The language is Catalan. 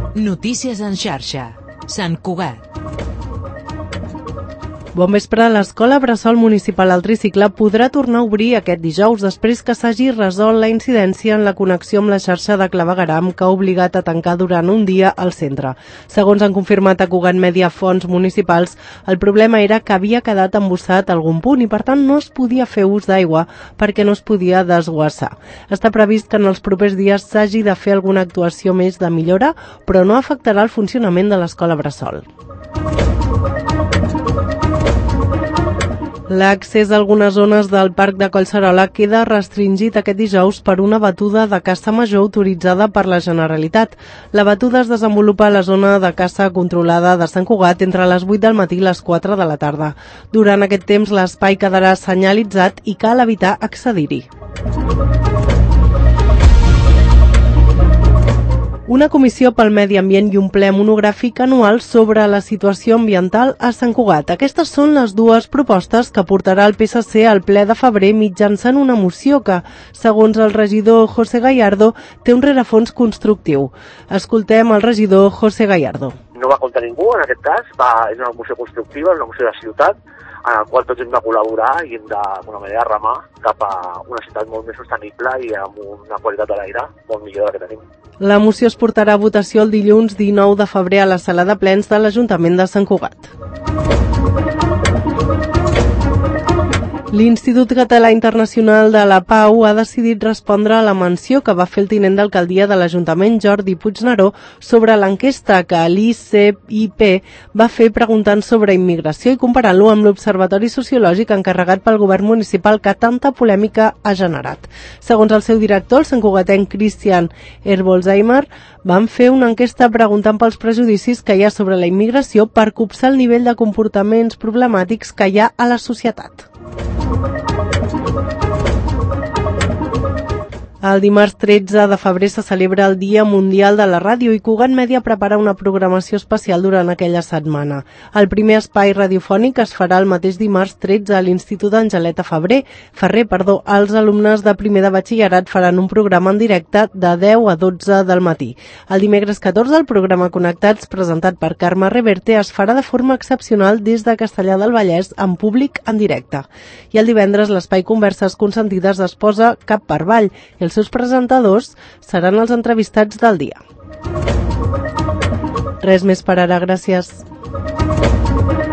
Notícies en xarxa. Sant Cugat. Bon vespre. L'Escola Bressol Municipal al Tricicle podrà tornar a obrir aquest dijous després que s'hagi resolt la incidència en la connexió amb la xarxa de clavegueram que ha obligat a tancar durant un dia el centre. Segons han confirmat a Cugat Mèdia fonts municipals, el problema era que havia quedat embussat a algun punt i per tant no es podia fer ús d'aigua perquè no es podia desguassar. Està previst que en els propers dies s'hagi de fer alguna actuació més de millora, però no afectarà el funcionament de l'Escola Bressol. L'accés a algunes zones del Parc de Collserola queda restringit aquest dijous per una batuda de caça major autoritzada per la Generalitat. La batuda es desenvolupa a la zona de caça controlada de Sant Cugat entre les 8 del matí i les 4 de la tarda. Durant aquest temps l'espai quedarà senyalitzat i cal evitar accedir-hi. Una comissió pel medi ambient i un ple monogràfic anual sobre la situació ambiental a Sant Cugat. Aquestes són les dues propostes que portarà el PSC al ple de febrer mitjançant una moció que, segons el regidor José Gallardo, té un rerefons constructiu. Escoltem el regidor José Gallardo. No va contra ningú en aquest cas, és una moció constructiva, una moció de ciutat, en el qual tots hem de col·laborar i hem d'alguna manera remar cap a una ciutat molt més sostenible i amb una qualitat de l'aire molt millor de la que tenim. La moció es portarà a votació el dilluns 19 de febrer a la sala de plens de l'Ajuntament de Sant Cugat. L'Institut Català Internacional de la Pau ha decidit respondre a la menció que va fer el tinent d'alcaldia de l'Ajuntament, Jordi Puigneró, sobre l'enquesta que l'ICIP va fer preguntant sobre immigració i comparant-lo amb l'Observatori Sociològic encarregat pel govern municipal que tanta polèmica ha generat. Segons el seu director, el santcugatenc Christian Herbolzheimer, van fer una enquesta preguntant pels prejudicis que hi ha sobre la immigració per copsar el nivell de comportaments problemàtics que hi ha a la societat. El dimarts 13 de febrer se celebra el Dia Mundial de la Ràdio i Cugat Mèdia prepara una programació especial durant aquella setmana. El primer espai radiofònic es farà el mateix dimarts 13 a l'Institut Angeleta Ferrer. Els alumnes de primer de batxillerat faran un programa en directe de 10 a 12 del matí. El dimecres 14 el programa Connectats, presentat per Carme Reverte, es farà de forma excepcional des de Castellar del Vallès en públic en directe. I el divendres l'espai Converses Consentides es posa cap per avall i els seus presentadors seran els entrevistats del dia. Res més per ara, gràcies.